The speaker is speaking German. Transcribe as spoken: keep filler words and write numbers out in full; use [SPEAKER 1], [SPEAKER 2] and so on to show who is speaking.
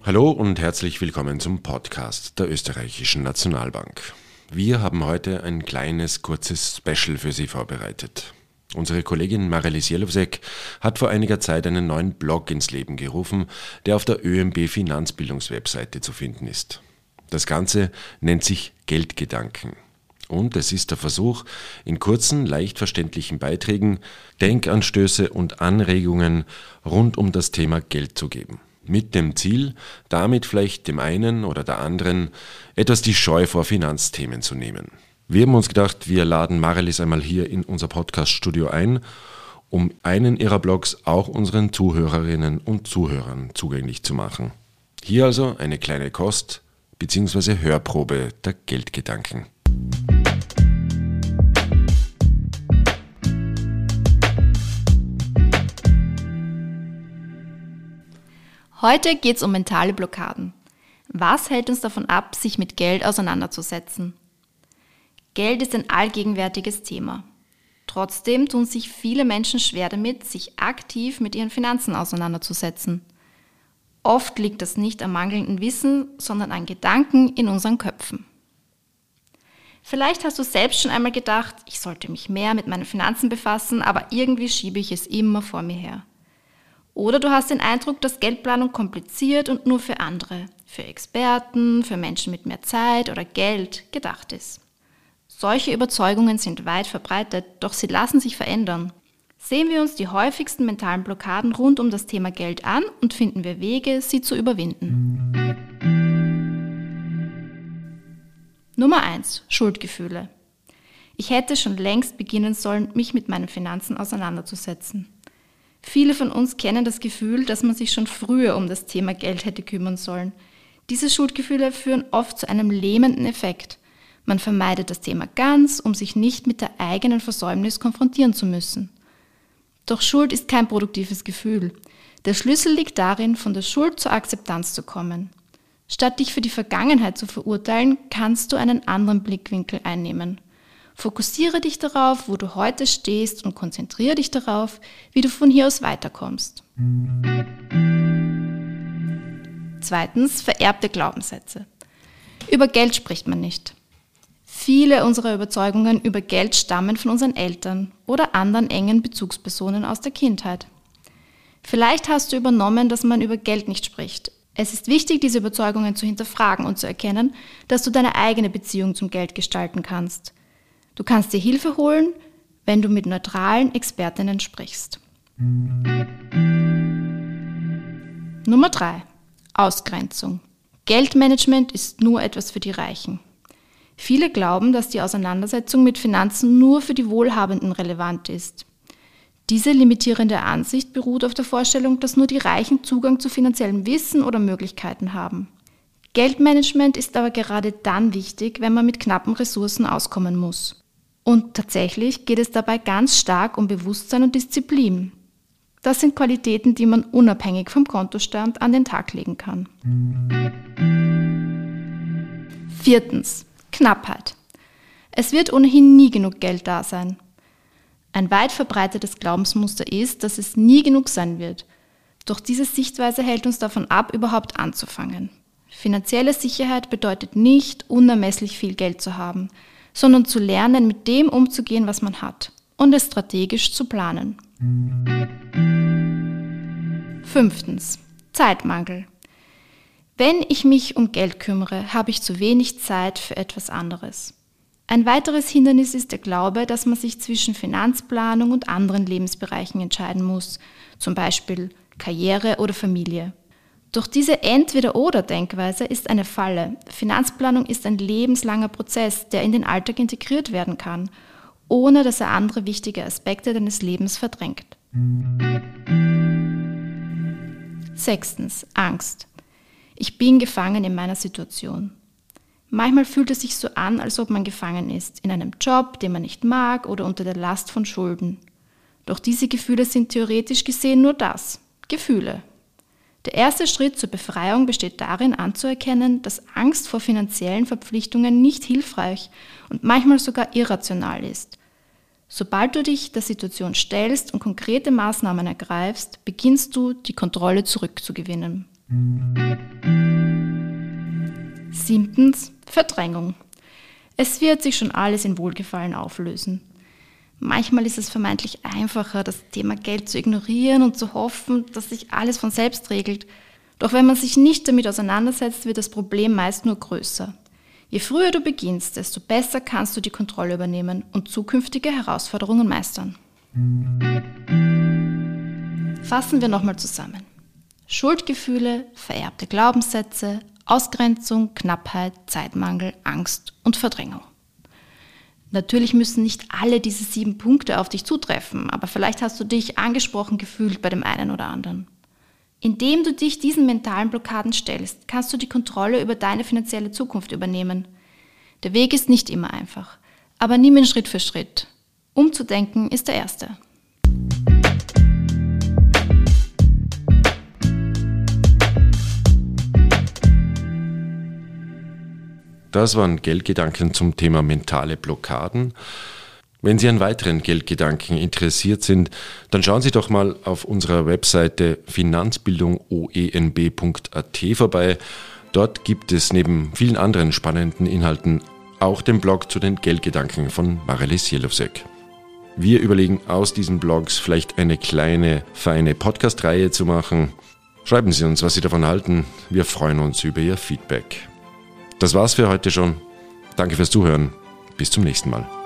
[SPEAKER 1] Hallo und herzlich willkommen zum Podcast der Österreichischen Nationalbank. Wir haben heute ein kleines, kurzes Special für Sie vorbereitet. Unsere Kollegin Marelis Jelowsek hat vor einiger Zeit einen neuen Blog ins Leben gerufen, der auf der ÖMB Finanzbildungswebseite zu finden ist. Das Ganze nennt sich Geldgedanken. Und es ist der Versuch, in kurzen, leicht verständlichen Beiträgen Denkanstöße und Anregungen rund um das Thema Geld zu geben. Mit dem Ziel, damit vielleicht dem einen oder der anderen etwas die Scheu vor Finanzthemen zu nehmen. Wir haben uns gedacht, wir laden Marelis einmal hier in unser Podcast-Studio ein, um einen ihrer Blogs auch unseren Zuhörerinnen und Zuhörern zugänglich zu machen. Hier also eine kleine Kost- bzw. Hörprobe der Geldgedanken.
[SPEAKER 2] Heute geht es um mentale Blockaden. Was hält uns davon ab, sich mit Geld auseinanderzusetzen? Geld ist ein allgegenwärtiges Thema. Trotzdem tun sich viele Menschen schwer damit, sich aktiv mit ihren Finanzen auseinanderzusetzen. Oft liegt das nicht am mangelnden Wissen, sondern an Gedanken in unseren Köpfen. Vielleicht hast du selbst schon einmal gedacht, ich sollte mich mehr mit meinen Finanzen befassen, aber irgendwie schiebe ich es immer vor mir her. Oder du hast den Eindruck, dass Geldplanung kompliziert und nur für andere, für Experten, für Menschen mit mehr Zeit oder Geld gedacht ist. Solche Überzeugungen sind weit verbreitet, doch sie lassen sich verändern. Sehen wir uns die häufigsten mentalen Blockaden rund um das Thema Geld an und finden wir Wege, sie zu überwinden. Nummer eins. Schuldgefühle. Ich hätte schon längst beginnen sollen, mich mit meinen Finanzen auseinanderzusetzen. Viele von uns kennen das Gefühl, dass man sich schon früher um das Thema Geld hätte kümmern sollen. Diese Schuldgefühle führen oft zu einem lähmenden Effekt. Man vermeidet das Thema ganz, um sich nicht mit der eigenen Versäumnis konfrontieren zu müssen. Doch Schuld ist kein produktives Gefühl. Der Schlüssel liegt darin, von der Schuld zur Akzeptanz zu kommen. Statt dich für die Vergangenheit zu verurteilen, kannst du einen anderen Blickwinkel einnehmen. Fokussiere dich darauf, wo du heute stehst und konzentriere dich darauf, wie du von hier aus weiterkommst. Zweitens, vererbte Glaubenssätze. Über Geld spricht man nicht. Viele unserer Überzeugungen über Geld stammen von unseren Eltern oder anderen engen Bezugspersonen aus der Kindheit. Vielleicht hast du übernommen, dass man über Geld nicht spricht. Es ist wichtig, diese Überzeugungen zu hinterfragen und zu erkennen, dass du deine eigene Beziehung zum Geld gestalten kannst. Du kannst dir Hilfe holen, wenn du mit neutralen Expertinnen sprichst. Nummer drei. Ausgrenzung. Geldmanagement ist nur etwas für die Reichen. Viele glauben, dass die Auseinandersetzung mit Finanzen nur für die Wohlhabenden relevant ist. Diese limitierende Ansicht beruht auf der Vorstellung, dass nur die Reichen Zugang zu finanziellem Wissen oder Möglichkeiten haben. Geldmanagement ist aber gerade dann wichtig, wenn man mit knappen Ressourcen auskommen muss. Und tatsächlich geht es dabei ganz stark um Bewusstsein und Disziplin. Das sind Qualitäten, die man unabhängig vom Kontostand an den Tag legen kann. Viertens. Knappheit. Es wird ohnehin nie genug Geld da sein. Ein weit verbreitetes Glaubensmuster ist, dass es nie genug sein wird. Doch diese Sichtweise hält uns davon ab, überhaupt anzufangen. Finanzielle Sicherheit bedeutet nicht, unermesslich viel Geld zu haben, sondern zu lernen, mit dem umzugehen, was man hat und es strategisch zu planen. Fünftens. Zeitmangel. Wenn ich mich um Geld kümmere, habe ich zu wenig Zeit für etwas anderes. Ein weiteres Hindernis ist der Glaube, dass man sich zwischen Finanzplanung und anderen Lebensbereichen entscheiden muss, zum Beispiel Karriere oder Familie. Doch diese Entweder-oder-Denkweise ist eine Falle. Finanzplanung ist ein lebenslanger Prozess, der in den Alltag integriert werden kann, ohne dass er andere wichtige Aspekte deines Lebens verdrängt. Sechstens. Angst. Ich bin gefangen in meiner Situation. Manchmal fühlt es sich so an, als ob man gefangen ist, in einem Job, den man nicht mag oder unter der Last von Schulden. Doch diese Gefühle sind theoretisch gesehen nur das, Gefühle. Der erste Schritt zur Befreiung besteht darin, anzuerkennen, dass Angst vor finanziellen Verpflichtungen nicht hilfreich und manchmal sogar irrational ist. Sobald du dich der Situation stellst und konkrete Maßnahmen ergreifst, beginnst du, die Kontrolle zurückzugewinnen. Siebtens, Verdrängung. Es wird sich schon alles in Wohlgefallen auflösen. Manchmal ist es vermeintlich einfacher, das Thema Geld zu ignorieren und zu hoffen, dass sich alles von selbst regelt. Doch wenn man sich nicht damit auseinandersetzt, wird das Problem meist nur größer. Je früher du beginnst, desto besser kannst du die Kontrolle übernehmen und zukünftige Herausforderungen meistern. Fassen wir nochmal zusammen. Schuldgefühle, vererbte Glaubenssätze, Ausgrenzung, Knappheit, Zeitmangel, Angst und Verdrängung. Natürlich müssen nicht alle diese sieben Punkte auf dich zutreffen, aber vielleicht hast du dich angesprochen gefühlt bei dem einen oder anderen. Indem du dich diesen mentalen Blockaden stellst, kannst du die Kontrolle über deine finanzielle Zukunft übernehmen. Der Weg ist nicht immer einfach, aber nimm ihn Schritt für Schritt. Umzudenken ist der erste.
[SPEAKER 1] Das waren Geldgedanken zum Thema mentale Blockaden. Wenn Sie an weiteren Geldgedanken interessiert sind, dann schauen Sie doch mal auf unserer Webseite finanzbildung o e n b punkt a t vorbei. Dort gibt es neben vielen anderen spannenden Inhalten auch den Blog zu den Geldgedanken von Marelis Jelovsek. Wir überlegen aus diesen Blogs vielleicht eine kleine, feine Podcast-Reihe zu machen. Schreiben Sie uns, was Sie davon halten. Wir freuen uns über Ihr Feedback. Das war's für heute schon. Danke fürs Zuhören. Bis zum nächsten Mal.